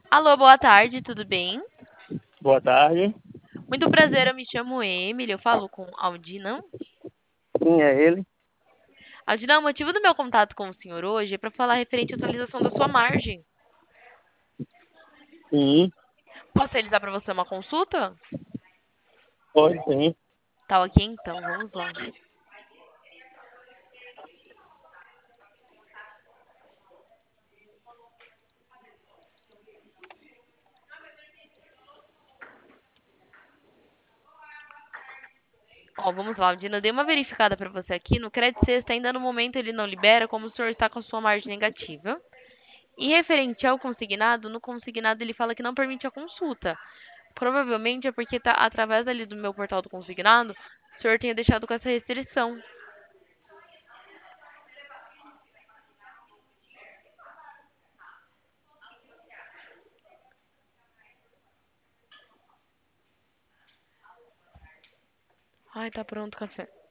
Alô, boa tarde, tudo bem? Boa tarde. Muito prazer, eu me chamo Emily, eu falo com Aldina. Quem é ele? Aldina, o motivo do meu contato com o senhor hoje é para falar referente à atualização da sua margem. Sim, Posso realizar para você uma consulta? pode sim. Tá ok, então, vamos lá. Ó, vamos lá, Aldina, eu dei uma verificada para você aqui. No Credit Sexta, ainda no momento ele não libera, como o senhor está com a sua margem negativa. E referente ao consignado, no consignado ele fala que não permite a consulta. Provavelmente é porque tá através ali do meu portal do consignado, o senhor tenha deixado com essa restrição. Ai, tá pronto o café.